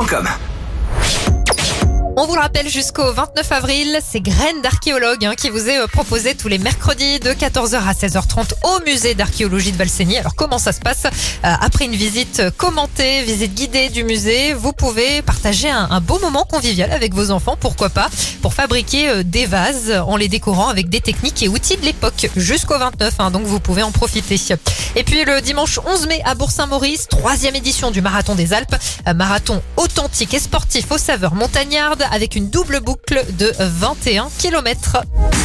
archéologie.com. On vous le rappelle, jusqu'au 29 avril, c'est Graines d'archéologue qui vous est proposé tous les mercredis de 14h à 16h30 au musée d'archéologie de Valseny. Alors comment ça se passe ? Après une visite commentée, visite guidée du musée, vous pouvez partager un beau moment convivial avec vos enfants, pourquoi pas, pour fabriquer des vases en les décorant avec des techniques et outils de l'époque jusqu'au 29, donc vous pouvez en profiter. Et puis le dimanche 11 mai à Bourg-Saint-Maurice, 3e édition du Marathon des Alpes, marathon authentique et sportif aux saveurs montagnardes avec une double boucle de 21 km.